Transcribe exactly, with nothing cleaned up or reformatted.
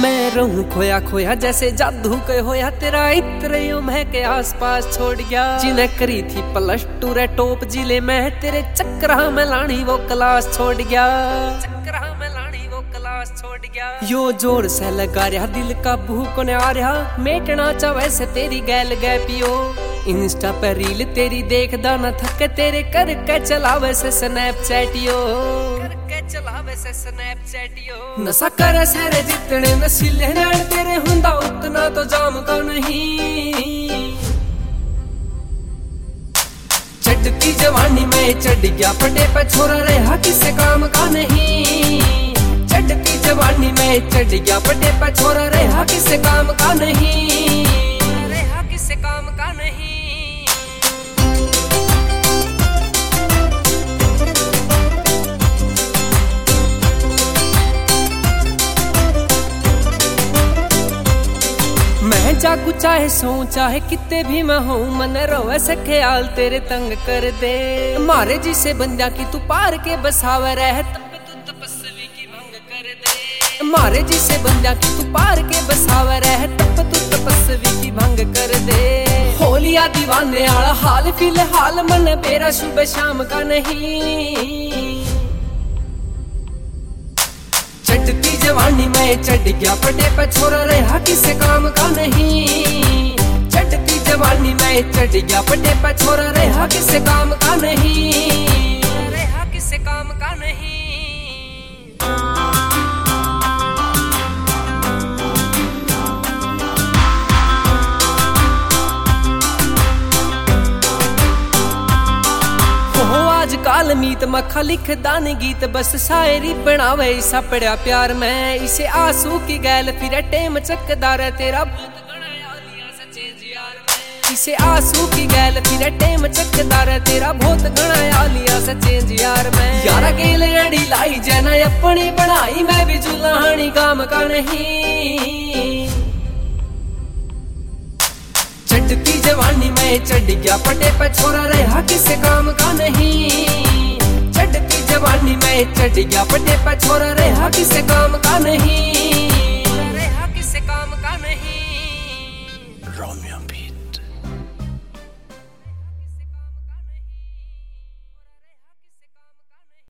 मैं रहूं खोया खोया जैसे जादू के होया, तेरा इत्र यूं महके आस पास छोड़ गया। जिन्हें करी थी प्लस टू रे टॉप जिले में, तेरे चक्रा में लानी वो क्लास छोड़ गया। चक्रा में लानी वो क्लास छोड़ गया। यो जोर से लगा रहा दिल का भूख ने आ रहा, मेटना चा वैसे तेरी गैल गै पियो। इंस्टा पर रील तेरी देखदा न थके, तेरे कर के चलावे से स्नैपचैटियो। चलावे से स्नैपचैटियो। नशा करे सारे जितने नशीले नैन तेरे हुंदा उतना तो जाम का नहीं। चढ़ती जवानी में चढ़ गया पटे पे छोरा रहा किसे काम का नहीं। चढ़ती जवानी में चढ़ गया पटे पे छोरा रहा किसे काम का नहीं। रहा किसे काम का नहीं। मैं जागू चाहे सो चाहे कितने भी मैं हूँ, मन रोवे से ख्याल तेरे तंग कर दे। मारे जिसे बंदा की तू पार के बसावे रह, तब तू तपस्वी की भंग कर दे। मारे जिसे बंदा की तू पार के बसावे रह, तब तू तपस्वी की भंग कर दे। होलिया दीवाने आला हाल फिलहाल मन मेरा सुबह शाम का नहीं। चढ़ती जवानी में चढ़ गया पटे पे छोरा रहा किसे काम का नहीं। चढ़ती जवानी में चढ़ गया पटे पे छोरा रहा किसे काम का नहीं। रहा किसे काम का नहीं। आजकल मीत मखा लिख दान गीत, बस शायरी बनावे ऐसा पड़ा प्यार में। इसे आंसू की गैल फिर टेम चकदार तेरा भूत गणा लिया सच्चे यार में। इसे आंसू की गैल फिर टेम चकदार तेरा भूत गणा लिया सच्चे यार में। यारा गेल अड़ी लाई जना अपनी बनाई, मैं भी जुलानी काम का नहीं। चढ़ती जवानी में चढ़ गया पटे पे छोरा रहा किसे काम का नहीं। चढ़ती जवानी में चढ़ गया पटे पे छोरा रहा किसे काम का नहीं। रहा किसे काम का नहीं।